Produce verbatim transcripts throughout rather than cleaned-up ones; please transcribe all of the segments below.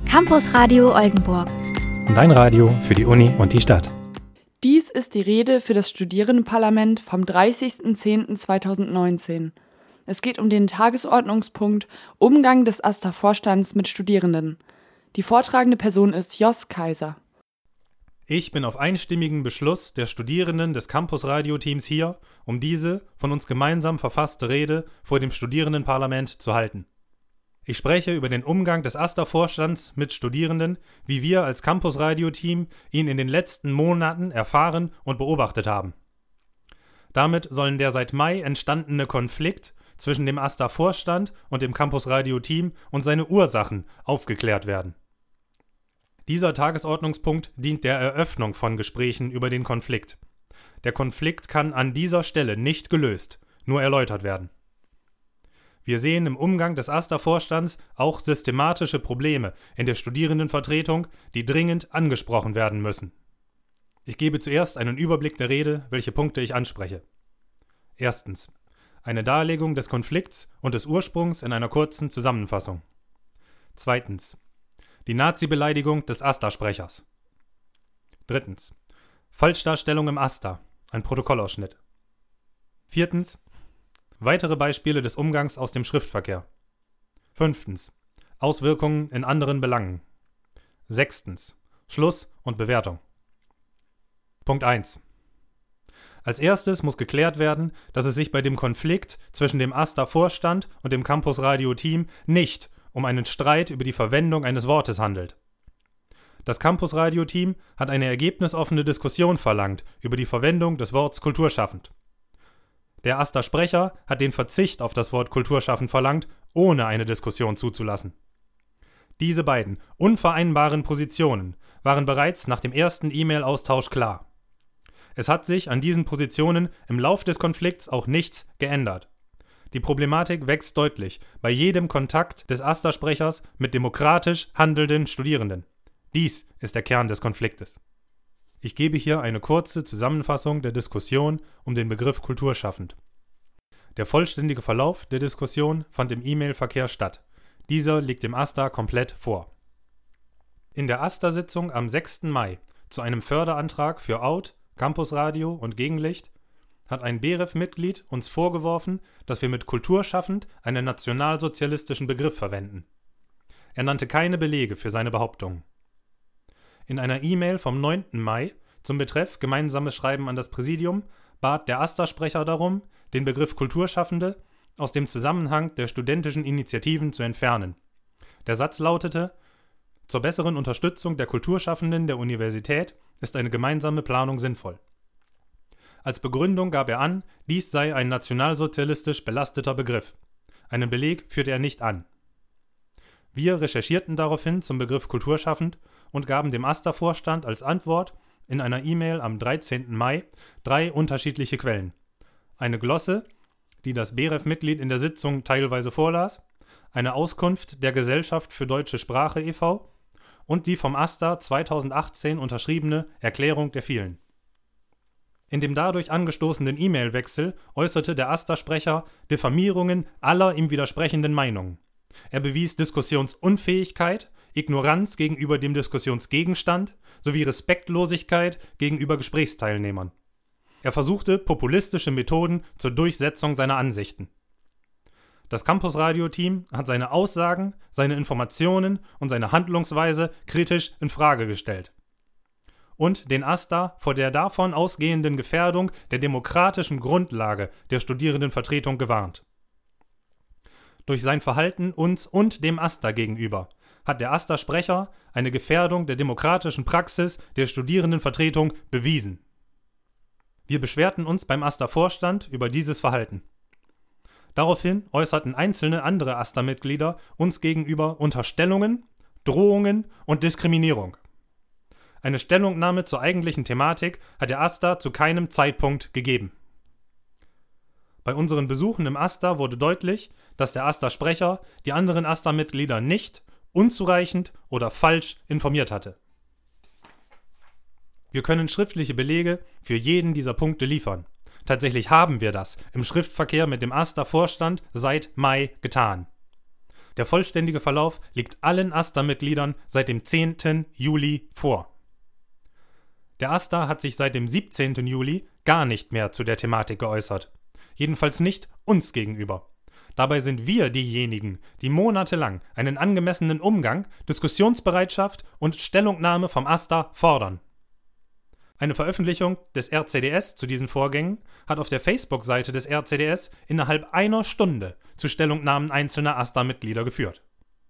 Campus Radio Oldenburg. Dein Radio für die Uni und die Stadt. Dies ist die Rede für das Studierendenparlament vom dreißigsten zehnten zweitausendneunzehn. Es geht um den Tagesordnungspunkt Umgang des A S tA-Vorstands mit Studierenden. Die vortragende Person ist Jos Kaiser. Ich bin auf einstimmigen Beschluss der Studierenden des Campus-Radio-Teams hier, um diese von uns gemeinsam verfasste Rede vor dem Studierendenparlament zu halten. Ich spreche über den Umgang des A S tA-Vorstands mit Studierenden, wie wir als Campus-Radio-Team ihn in den letzten Monaten erfahren und beobachtet haben. Damit sollen der seit Mai entstandene Konflikt zwischen dem A S tA-Vorstand und dem Campus-Radio-Team und seine Ursachen aufgeklärt werden. Dieser Tagesordnungspunkt dient der Eröffnung von Gesprächen über den Konflikt. Der Konflikt kann an dieser Stelle nicht gelöst, nur erläutert werden. Wir sehen im Umgang des A S tA-Vorstands auch systematische Probleme in der Studierendenvertretung, die dringend angesprochen werden müssen. Ich gebe zuerst einen Überblick der Rede, welche Punkte ich anspreche. Erstens. Eine Darlegung des Konflikts und des Ursprungs in einer kurzen Zusammenfassung. Zweitens. Die Nazi-Beleidigung des A S tA-Sprechers. Drittens. Falschdarstellung im A S tA, ein Protokollausschnitt. Viertens. Weitere Beispiele des Umgangs aus dem Schriftverkehr. Fünftens. Auswirkungen in anderen Belangen. Sechstens. Schluss und Bewertung. Punkt eins. Als erstes muss geklärt werden, dass es sich bei dem Konflikt zwischen dem A S tA-Vorstand und dem Campus-Radio-Team nicht um einen Streit über die Verwendung eines Wortes handelt. Das Campus-Radio-Team hat eine ergebnisoffene Diskussion verlangt über die Verwendung des Wortes kulturschaffend. Der A S tA-Sprecher hat den Verzicht auf das Wort kulturschaffend verlangt, ohne eine Diskussion zuzulassen. Diese beiden unvereinbaren Positionen waren bereits nach dem ersten E-Mail-Austausch klar. Es hat sich an diesen Positionen im Lauf des Konflikts auch nichts geändert. Die Problematik wächst deutlich bei jedem Kontakt des A S tA-Sprechers mit demokratisch handelnden Studierenden. Dies ist der Kern des Konfliktes. Ich gebe hier eine kurze Zusammenfassung der Diskussion um den Begriff kulturschaffend. Der vollständige Verlauf der Diskussion fand im E-Mail-Verkehr statt. Dieser liegt dem A S tA komplett vor. In der A S tA-Sitzung am sechsten Mai zu einem Förderantrag für Out, Campusradio und Gegenlicht hat ein B R E F-Mitglied uns vorgeworfen, dass wir mit kulturschaffend einen nationalsozialistischen Begriff verwenden. Er nannte keine Belege für seine Behauptungen. In einer E-Mail vom neunten Mai zum Betreff Gemeinsames Schreiben an das Präsidium bat der A S tA-Sprecher darum, den Begriff Kulturschaffende aus dem Zusammenhang der studentischen Initiativen zu entfernen. Der Satz lautete: Zur besseren Unterstützung der Kulturschaffenden der Universität ist eine gemeinsame Planung sinnvoll. Als Begründung gab er an, dies sei ein nationalsozialistisch belasteter Begriff. Einen Beleg führte er nicht an. Wir recherchierten daraufhin zum Begriff kulturschaffend und gaben dem A S tA-Vorstand als Antwort in einer E-Mail am dreizehnten Mai drei unterschiedliche Quellen. Eine Glosse, die das B R E F-Mitglied in der Sitzung teilweise vorlas, eine Auskunft der Gesellschaft für Deutsche Sprache e V und die vom A S tA zweitausendachtzehn unterschriebene Erklärung der Vielen. In dem dadurch angestoßenen E-Mail-Wechsel äußerte der A S tA-Sprecher Diffamierungen aller ihm widersprechenden Meinungen. Er bewies Diskussionsunfähigkeit, Ignoranz gegenüber dem Diskussionsgegenstand sowie Respektlosigkeit gegenüber Gesprächsteilnehmern. Er versuchte populistische Methoden zur Durchsetzung seiner Ansichten. Das Campus-Radio-Team hat seine Aussagen, seine Informationen und seine Handlungsweise kritisch in Frage gestellt und den A S tA vor der davon ausgehenden Gefährdung der demokratischen Grundlage der Studierendenvertretung gewarnt. Durch sein Verhalten uns und dem A S tA gegenüber hat der A S tA-Sprecher eine Gefährdung der demokratischen Praxis der Studierendenvertretung bewiesen. Wir beschwerten uns beim A S tA-Vorstand über dieses Verhalten. Daraufhin äußerten einzelne andere A S tA-Mitglieder uns gegenüber Unterstellungen, Drohungen und Diskriminierung. Eine Stellungnahme zur eigentlichen Thematik hat der A S tA zu keinem Zeitpunkt gegeben. Bei unseren Besuchen im A S tA wurde deutlich, dass der A S tA-Sprecher die anderen A S tA-Mitglieder nicht, unzureichend oder falsch informiert hatte. Wir können schriftliche Belege für jeden dieser Punkte liefern. Tatsächlich haben wir das im Schriftverkehr mit dem A S tA-Vorstand seit Mai getan. Der vollständige Verlauf liegt allen AStA-Mitgliedern seit dem zehnten Juli vor. Der AStA hat sich seit dem siebzehnten Juli gar nicht mehr zu der Thematik geäußert. Jedenfalls nicht uns gegenüber. Dabei sind wir diejenigen, die monatelang einen angemessenen Umgang, Diskussionsbereitschaft und Stellungnahme vom AStA fordern. Eine Veröffentlichung des R C D S zu diesen Vorgängen hat auf der Facebook-Seite des R C D S innerhalb einer Stunde zu Stellungnahmen einzelner AStA-Mitglieder geführt.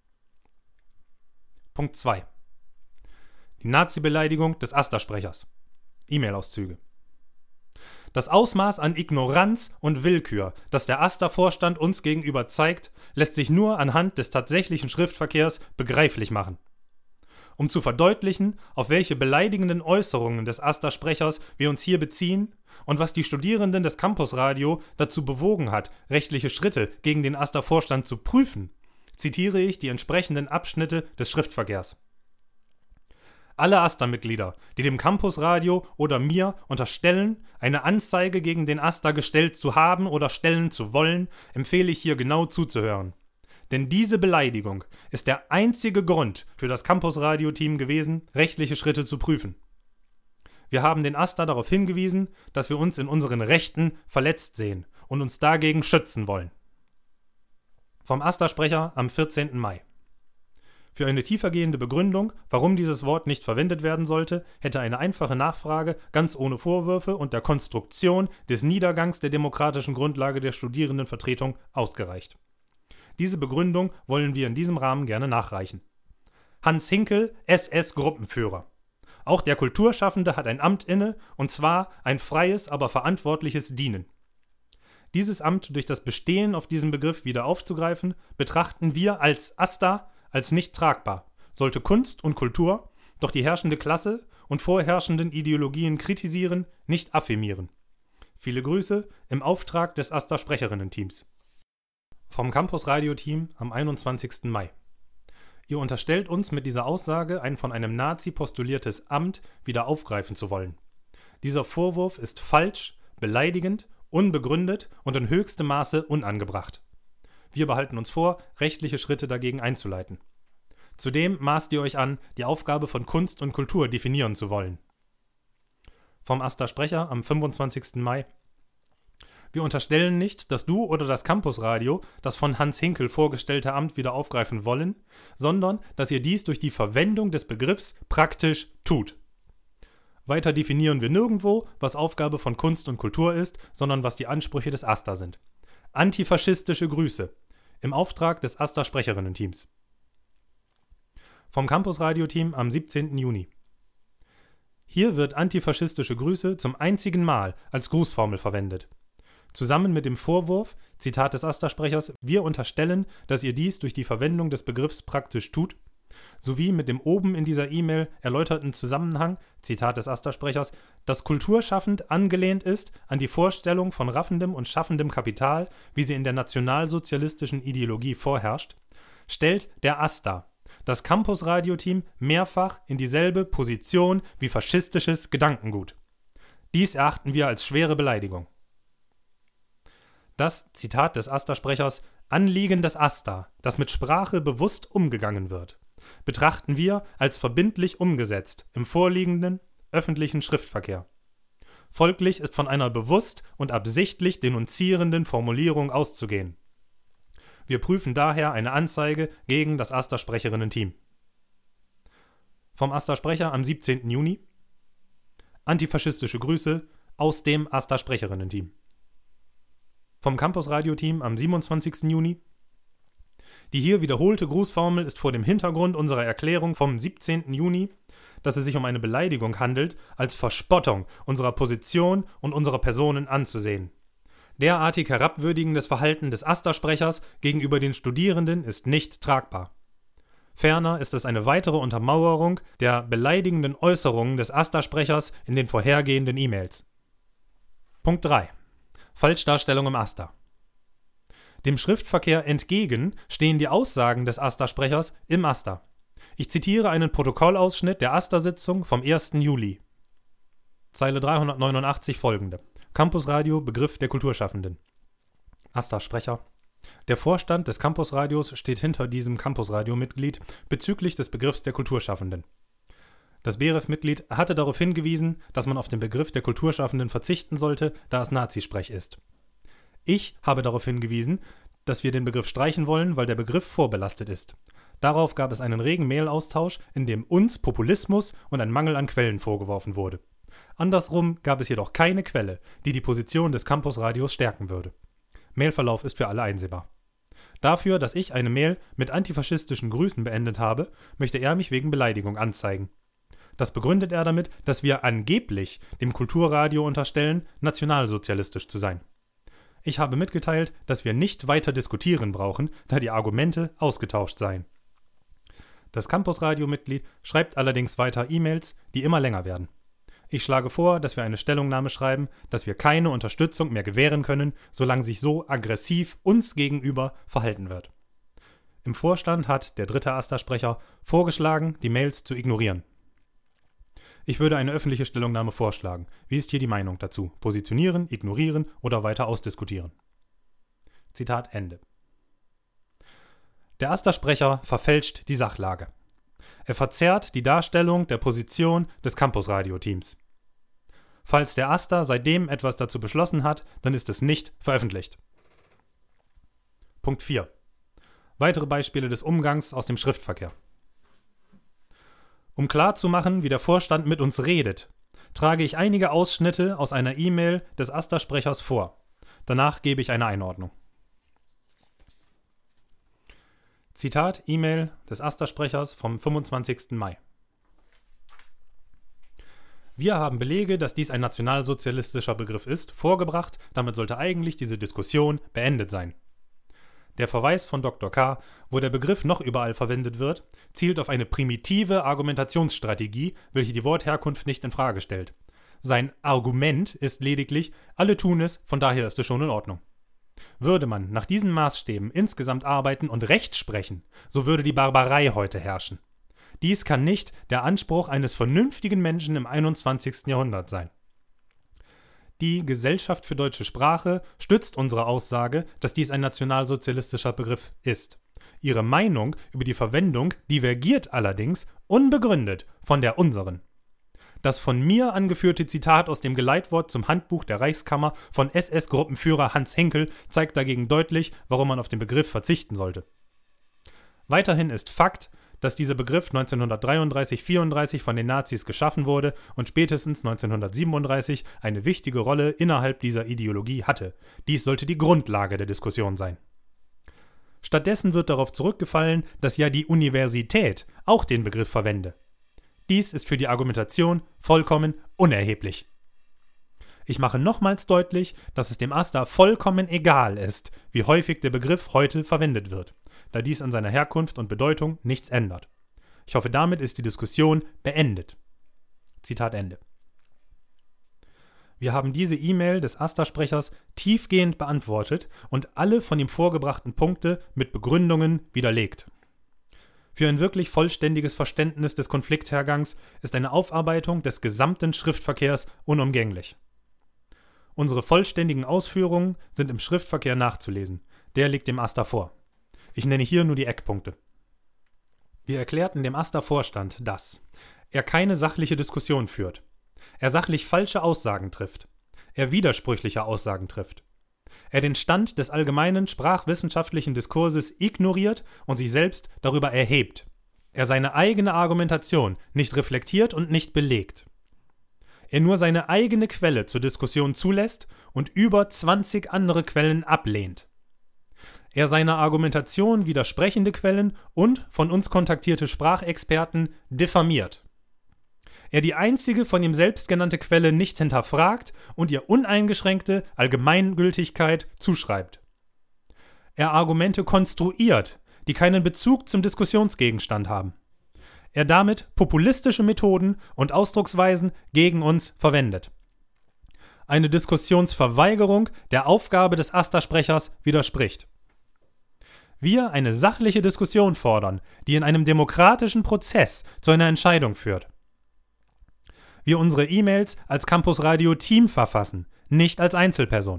Punkt zwei. Die Nazi-Beleidigung des AStA-Sprechers. E-Mail-Auszüge. Das Ausmaß an Ignoranz und Willkür, das der AStA-Vorstand uns gegenüber zeigt, lässt sich nur anhand des tatsächlichen Schriftverkehrs begreiflich machen. Um zu verdeutlichen, auf welche beleidigenden Äußerungen des AStA-Sprechers wir uns hier beziehen und was die Studierenden des Campusradio dazu bewogen hat, rechtliche Schritte gegen den AStA-Vorstand zu prüfen, zitiere ich die entsprechenden Abschnitte des Schriftverkehrs. Alle AStA-Mitglieder, die dem Campusradio oder mir unterstellen, eine Anzeige gegen den AStA gestellt zu haben oder stellen zu wollen, empfehle ich hier genau zuzuhören. Denn diese Beleidigung ist der einzige Grund für das Campusradio-Team gewesen, rechtliche Schritte zu prüfen. Wir haben den AStA darauf hingewiesen, dass wir uns in unseren Rechten verletzt sehen und uns dagegen schützen wollen. Vom AStA-Sprecher am vierzehnten Mai. Für eine tiefergehende Begründung, warum dieses Wort nicht verwendet werden sollte, hätte eine einfache Nachfrage ganz ohne Vorwürfe und der Konstruktion des Niedergangs der demokratischen Grundlage der Studierendenvertretung ausgereicht. Diese Begründung wollen wir in diesem Rahmen gerne nachreichen. Hans Hinkel, S S-Gruppenführer. Auch der Kulturschaffende hat ein Amt inne, und zwar ein freies, aber verantwortliches Dienen. Dieses Amt durch das Bestehen auf diesem Begriff wieder aufzugreifen, betrachten wir als AStA als nicht tragbar, sollte Kunst und Kultur doch die herrschende Klasse und vorherrschenden Ideologien kritisieren, nicht affirmieren. Viele Grüße im Auftrag des AStA-Sprecherinnen-Teams. Vom Campus-Radio-Team am einundzwanzigsten Mai. Ihr unterstellt uns mit dieser Aussage, ein von einem Nazi postuliertes Amt wieder aufgreifen zu wollen. Dieser Vorwurf ist falsch, beleidigend, unbegründet und in höchstem Maße unangebracht. Wir behalten uns vor, rechtliche Schritte dagegen einzuleiten. Zudem maßt ihr euch an, die Aufgabe von Kunst und Kultur definieren zu wollen. Vom AStA-Sprecher am fünfundzwanzigsten Mai. Wir unterstellen nicht, dass du oder das Campusradio das von Hans Hinkel vorgestellte Amt wieder aufgreifen wollen, sondern dass ihr dies durch die Verwendung des Begriffs praktisch tut. Weiter definieren wir nirgendwo, was Aufgabe von Kunst und Kultur ist, sondern was die Ansprüche des AStA sind. Antifaschistische Grüße im Auftrag des AStA-Sprecherinnen-Teams. Vom Campus-Radio-Team am siebzehnten Juni. Hier wird antifaschistische Grüße zum einzigen Mal als Grußformel verwendet. Zusammen mit dem Vorwurf, Zitat des AStA-Sprechers, wir unterstellen, dass ihr dies durch die Verwendung des Begriffs praktisch tut, sowie mit dem oben in dieser E-Mail erläuterten Zusammenhang, Zitat des AStA-Sprechers, dass kulturschaffend angelehnt ist an die Vorstellung von raffendem und schaffendem Kapital, wie sie in der nationalsozialistischen Ideologie vorherrscht, stellt der AStA das Campus-Radio-Team mehrfach in dieselbe Position wie faschistisches Gedankengut. Dies erachten wir als schwere Beleidigung. Das, Zitat des AStA-Sprechers, Anliegen des AStA, das mit Sprache bewusst umgegangen wird, betrachten wir als verbindlich umgesetzt im vorliegenden öffentlichen Schriftverkehr. Folglich ist von einer bewusst und absichtlich denunzierenden Formulierung auszugehen. Wir prüfen daher eine Anzeige gegen das AStA-Sprecherinnen-Team. Vom AStA-Sprecher am siebzehnten Juni. Antifaschistische Grüße aus dem AStA-Sprecherinnen-Team. Vom Campus-Radio-Team am siebenundzwanzigsten Juni. Die hier wiederholte Grußformel ist vor dem Hintergrund unserer Erklärung vom siebzehnten Juni, dass es sich um eine Beleidigung handelt, als Verspottung unserer Position und unserer Personen anzusehen. Derartig herabwürdigendes Verhalten des AStA-Sprechers gegenüber den Studierenden ist nicht tragbar. Ferner ist es eine weitere Untermauerung der beleidigenden Äußerungen des AStA-Sprechers in den vorhergehenden E-Mails. Punkt drei. Falschdarstellung im AStA. Dem Schriftverkehr entgegen stehen die Aussagen des AStA-Sprechers im AStA. Ich zitiere einen Protokollausschnitt der AStA-Sitzung vom ersten Juli. Zeile dreihundertneunundachtzig folgende. Campusradio, Begriff der Kulturschaffenden. AStA-Sprecher. Der Vorstand des Campusradios steht hinter diesem Campusradio-Mitglied bezüglich des Begriffs der Kulturschaffenden. Das B R E F-Mitglied hatte darauf hingewiesen, dass man auf den Begriff der Kulturschaffenden verzichten sollte, da es Nazisprech ist. Ich habe darauf hingewiesen, dass wir den Begriff streichen wollen, weil der Begriff vorbelastet ist. Darauf gab es einen regen Mailaustausch, in dem uns Populismus und ein Mangel an Quellen vorgeworfen wurde. Andersrum gab es jedoch keine Quelle, die die Position des Campusradios stärken würde. Mailverlauf ist für alle einsehbar. Dafür, dass ich eine Mail mit antifaschistischen Grüßen beendet habe, möchte er mich wegen Beleidigung anzeigen. Das begründet er damit, dass wir angeblich dem Kulturradio unterstellen, nationalsozialistisch zu sein. Ich habe mitgeteilt, dass wir nicht weiter diskutieren brauchen, da die Argumente ausgetauscht seien. Das Campusradio-Mitglied schreibt allerdings weiter E-Mails, die immer länger werden. Ich schlage vor, dass wir eine Stellungnahme schreiben, dass wir keine Unterstützung mehr gewähren können, solange sich so aggressiv uns gegenüber verhalten wird. Im Vorstand hat der dritte AStA-Sprecher vorgeschlagen, die Mails zu ignorieren. Ich würde eine öffentliche Stellungnahme vorschlagen. Wie ist hier die Meinung dazu? Positionieren, ignorieren oder weiter ausdiskutieren? Zitat Ende. Der AStA-Sprecher verfälscht die Sachlage. Er verzerrt die Darstellung der Position des Campusradio-Teams. Falls der AStA seitdem etwas dazu beschlossen hat, dann ist es nicht veröffentlicht. Punkt vier. Weitere Beispiele des Umgangs aus dem Schriftverkehr. Um klarzumachen, wie der Vorstand mit uns redet, trage ich einige Ausschnitte aus einer E-Mail des AStA-Sprechers vor. Danach gebe ich eine Einordnung. Zitat E-Mail des AStA-Sprechers vom fünfundzwanzigsten Mai. Wir haben Belege, dass dies ein nationalsozialistischer Begriff ist, vorgebracht, damit sollte eigentlich diese Diskussion beendet sein. Der Verweis von Doktor K., wo der Begriff noch überall verwendet wird, zielt auf eine primitive Argumentationsstrategie, welche die Wortherkunft nicht in Frage stellt. Sein Argument ist lediglich, alle tun es, von daher ist es schon in Ordnung. Würde man nach diesen Maßstäben insgesamt arbeiten und Recht sprechen, so würde die Barbarei heute herrschen. Dies kann nicht der Anspruch eines vernünftigen Menschen im einundzwanzigsten Jahrhundert sein. Die Gesellschaft für deutsche Sprache stützt unsere Aussage, dass dies ein nationalsozialistischer Begriff ist. Ihre Meinung über die Verwendung divergiert allerdings unbegründet von der unseren. Das von mir angeführte Zitat aus dem Geleitwort zum Handbuch der Reichskammer von S S-Gruppenführer Hans Henkel zeigt dagegen deutlich, warum man auf den Begriff verzichten sollte. Weiterhin ist Fakt, dass dieser Begriff neunzehnhundertdreiunddreißig vierunddreißig von den Nazis geschaffen wurde und spätestens neunzehnhundertsiebenunddreißig eine wichtige Rolle innerhalb dieser Ideologie hatte. Dies sollte die Grundlage der Diskussion sein. Stattdessen wird darauf zurückgefallen, dass ja die Universität auch den Begriff verwende. Dies ist für die Argumentation vollkommen unerheblich. Ich mache nochmals deutlich, dass es dem AStA vollkommen egal ist, wie häufig der Begriff heute verwendet wird, da dies an seiner Herkunft und Bedeutung nichts ändert. Ich hoffe, damit ist die Diskussion beendet. Zitat Ende. Wir haben diese E-Mail des AStA-Sprechers tiefgehend beantwortet und alle von ihm vorgebrachten Punkte mit Begründungen widerlegt. Für ein wirklich vollständiges Verständnis des Konflikthergangs ist eine Aufarbeitung des gesamten Schriftverkehrs unumgänglich. Unsere vollständigen Ausführungen sind im Schriftverkehr nachzulesen. Der liegt dem AStA vor. Ich nenne hier nur die Eckpunkte. Wir erklärten dem AStA-Vorstand, dass er keine sachliche Diskussion führt, er sachlich falsche Aussagen trifft, er widersprüchliche Aussagen trifft, er den Stand des allgemeinen sprachwissenschaftlichen Diskurses ignoriert und sich selbst darüber erhebt, er seine eigene Argumentation nicht reflektiert und nicht belegt, er nur seine eigene Quelle zur Diskussion zulässt und über zwanzig andere Quellen ablehnt, er seiner Argumentation widersprechende Quellen und von uns kontaktierte Sprachexperten diffamiert. Er die einzige von ihm selbst genannte Quelle nicht hinterfragt und ihr uneingeschränkte Allgemeingültigkeit zuschreibt. Er Argumente konstruiert, die keinen Bezug zum Diskussionsgegenstand haben. Er damit populistische Methoden und Ausdrucksweisen gegen uns verwendet. Eine Diskussionsverweigerung der Aufgabe des AStA-Sprechers widerspricht. Wir eine sachliche Diskussion fordern, die in einem demokratischen Prozess zu einer Entscheidung führt. Wir unsere E-Mails als Campusradio-Team verfassen, nicht als Einzelperson.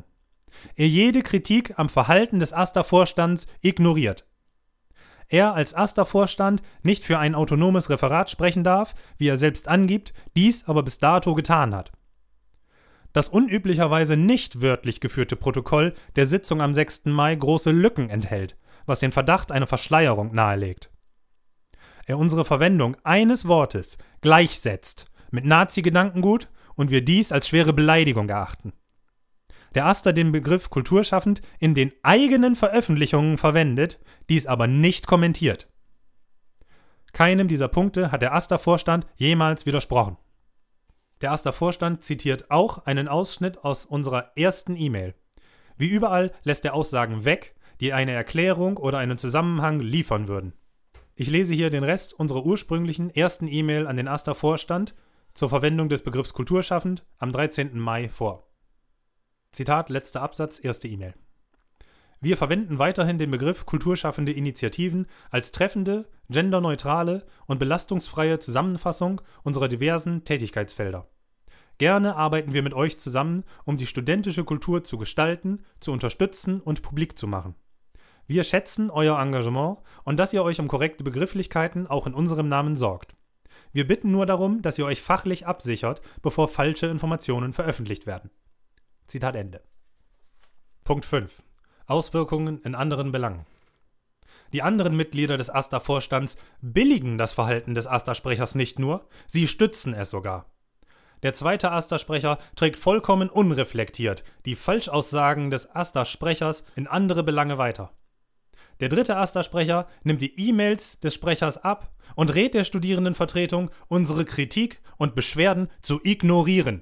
er jede Kritik am Verhalten des AStA-Vorstands ignoriert. Er als AStA-Vorstand nicht für ein autonomes Referat sprechen darf, wie er selbst angibt, dies aber bis dato getan hat. Das unüblicherweise nicht wörtlich geführte Protokoll der Sitzung am sechsten Mai große Lücken enthält, was den Verdacht einer Verschleierung nahelegt. Er unsere Verwendung eines Wortes gleichsetzt mit Nazi-Gedankengut und wir dies als schwere Beleidigung erachten. Der AStA den Begriff kulturschaffend in den eigenen Veröffentlichungen verwendet, dies aber nicht kommentiert. Keinem dieser Punkte hat der AStA-Vorstand jemals widersprochen. Der AStA-Vorstand zitiert auch einen Ausschnitt aus unserer ersten E-Mail. Wie überall lässt er Aussagen weg, die eine Erklärung oder einen Zusammenhang liefern würden. Ich lese hier den Rest unserer ursprünglichen ersten E-Mail an den AStA-Vorstand zur Verwendung des Begriffs kulturschaffend am dreizehnten Mai vor. Zitat, letzter Absatz, erste E-Mail. Wir verwenden weiterhin den Begriff kulturschaffende Initiativen als treffende, genderneutrale und belastungsfreie Zusammenfassung unserer diversen Tätigkeitsfelder. Gerne arbeiten wir mit euch zusammen, um die studentische Kultur zu gestalten, zu unterstützen und publik zu machen. Wir schätzen euer Engagement und dass ihr euch um korrekte Begrifflichkeiten auch in unserem Namen sorgt. Wir bitten nur darum, dass ihr euch fachlich absichert, bevor falsche Informationen veröffentlicht werden. Zitat Ende. Punkt fünf. Auswirkungen in anderen Belangen. Die anderen Mitglieder des AStA-Vorstands billigen das Verhalten des AStA-Sprechers nicht nur, sie stützen es sogar. Der zweite AStA-Sprecher trägt vollkommen unreflektiert die Falschaussagen des AStA-Sprechers in andere Belange weiter. Der dritte AStA-Sprecher nimmt die E-Mails des Sprechers ab und rät der Studierendenvertretung, unsere Kritik und Beschwerden zu ignorieren.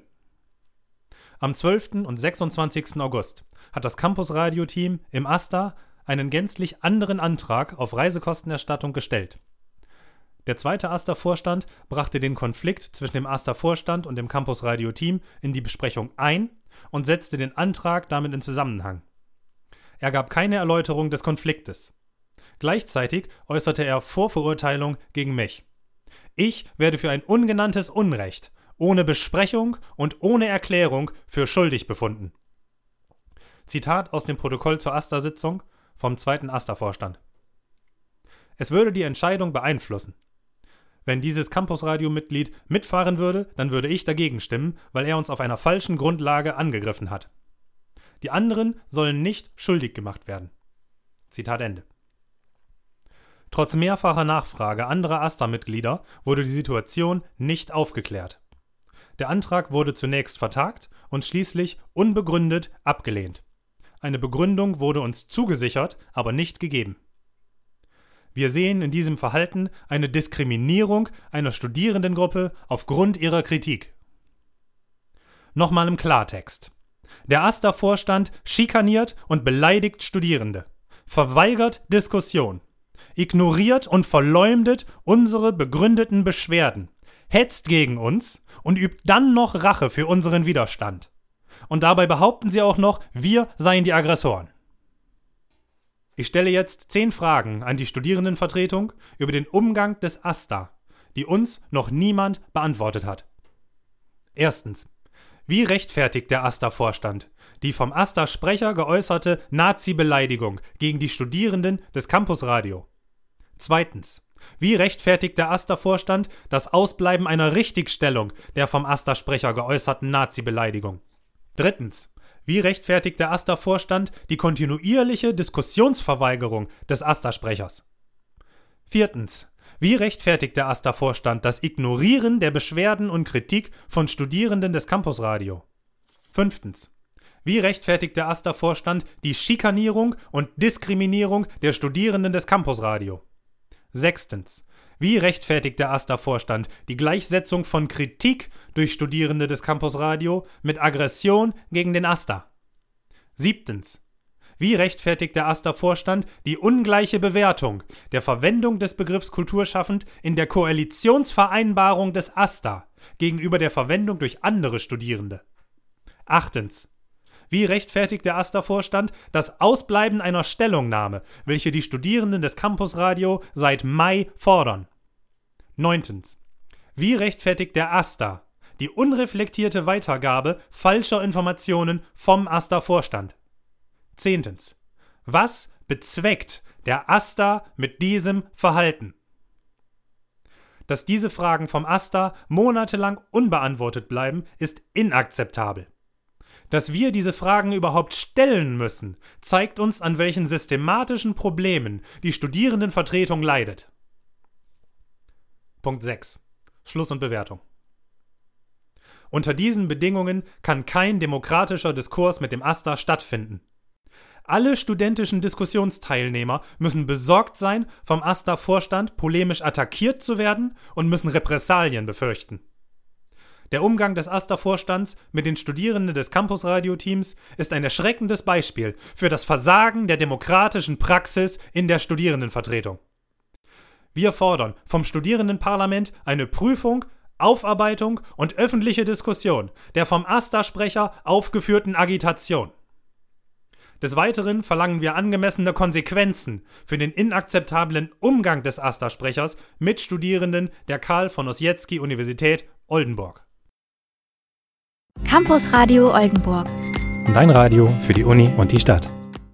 Am zwölften und sechsundzwanzigsten August hat das Campus-Radio-Team im AStA einen gänzlich anderen Antrag auf Reisekostenerstattung gestellt. Der zweite AStA-Vorstand brachte den Konflikt zwischen dem AStA-Vorstand und dem Campus-Radio-Team in die Besprechung ein und setzte den Antrag damit in Zusammenhang. Er gab keine Erläuterung des Konfliktes. Gleichzeitig äußerte er Vorverurteilung gegen mich. Ich werde für ein ungenanntes Unrecht ohne Besprechung und ohne Erklärung für schuldig befunden. Zitat aus dem Protokoll zur AStA-Sitzung vom zweiten AStA-Vorstand. Es würde die Entscheidung beeinflussen. Wenn dieses Campus-Radio-Mitglied mitfahren würde, dann würde ich dagegen stimmen, weil er uns auf einer falschen Grundlage angegriffen hat. Die anderen sollen nicht schuldig gemacht werden. Zitat Ende. Trotz mehrfacher Nachfrage anderer AStA-Mitglieder wurde die Situation nicht aufgeklärt. Der Antrag wurde zunächst vertagt und schließlich unbegründet abgelehnt. Eine Begründung wurde uns zugesichert, aber nicht gegeben. Wir sehen in diesem Verhalten eine Diskriminierung einer Studierendengruppe aufgrund ihrer Kritik. Nochmal im Klartext. Der AStA-Vorstand schikaniert und beleidigt Studierende, verweigert Diskussion, ignoriert und verleumdet unsere begründeten Beschwerden, hetzt gegen uns und übt dann noch Rache für unseren Widerstand. Und dabei behaupten sie auch noch, wir seien die Aggressoren. Ich stelle jetzt zehn Fragen an die Studierendenvertretung über den Umgang des AStA, die uns noch niemand beantwortet hat. Erstens. Wie rechtfertigt der AStA-Vorstand die vom AStA-Sprecher geäußerte Nazi-Beleidigung gegen die Studierenden des Campus-Radio? Zweitens. Wie rechtfertigt der AStA-Vorstand das Ausbleiben einer Richtigstellung der vom AStA-Sprecher geäußerten Nazi-Beleidigung? Drittens. Wie rechtfertigt der AStA-Vorstand die kontinuierliche Diskussionsverweigerung des AStA-Sprechers? Viertens. Wie rechtfertigt der AStA-Vorstand das Ignorieren der Beschwerden und Kritik von Studierenden des Campus-Radio? Fünftens. Wie rechtfertigt der AStA-Vorstand die Schikanierung und Diskriminierung der Studierenden des Campus-Radio? Sechstens. Wie rechtfertigt der AStA-Vorstand die Gleichsetzung von Kritik durch Studierende des Campus-Radio mit Aggression gegen den AStA? Siebtens. Wie rechtfertigt der AStA-Vorstand die ungleiche Bewertung der Verwendung des Begriffs kulturschaffend in der Koalitionsvereinbarung des AStA gegenüber der Verwendung durch andere Studierende? Achtens. Wie rechtfertigt der AStA-Vorstand das Ausbleiben einer Stellungnahme, welche die Studierenden des Campus-Radio seit Mai fordern? Neuntens. Wie rechtfertigt der AStA die unreflektierte Weitergabe falscher Informationen vom AStA-Vorstand? Zehntens. Was bezweckt der AStA mit diesem Verhalten? Dass diese Fragen vom AStA monatelang unbeantwortet bleiben, ist inakzeptabel. Dass wir diese Fragen überhaupt stellen müssen, zeigt uns, an welchen systematischen Problemen die Studierendenvertretung leidet. Punkt sechs. Schluss und Bewertung. Unter diesen Bedingungen kann kein demokratischer Diskurs mit dem AStA stattfinden. Alle studentischen Diskussionsteilnehmer müssen besorgt sein, vom AStA-Vorstand polemisch attackiert zu werden und müssen Repressalien befürchten. Der Umgang des AStA-Vorstands mit den Studierenden des Campus-Radio-Teams ist ein erschreckendes Beispiel für das Versagen der demokratischen Praxis in der Studierendenvertretung. Wir fordern vom Studierendenparlament eine Prüfung, Aufarbeitung und öffentliche Diskussion der vom AStA-Sprecher aufgeführten Agitation. Des Weiteren verlangen wir angemessene Konsequenzen für den inakzeptablen Umgang des AStA-Sprechers mit Studierenden der Karl von Ossietzky Universität Oldenburg. Campus Radio Oldenburg. Dein Radio für die Uni und die Stadt.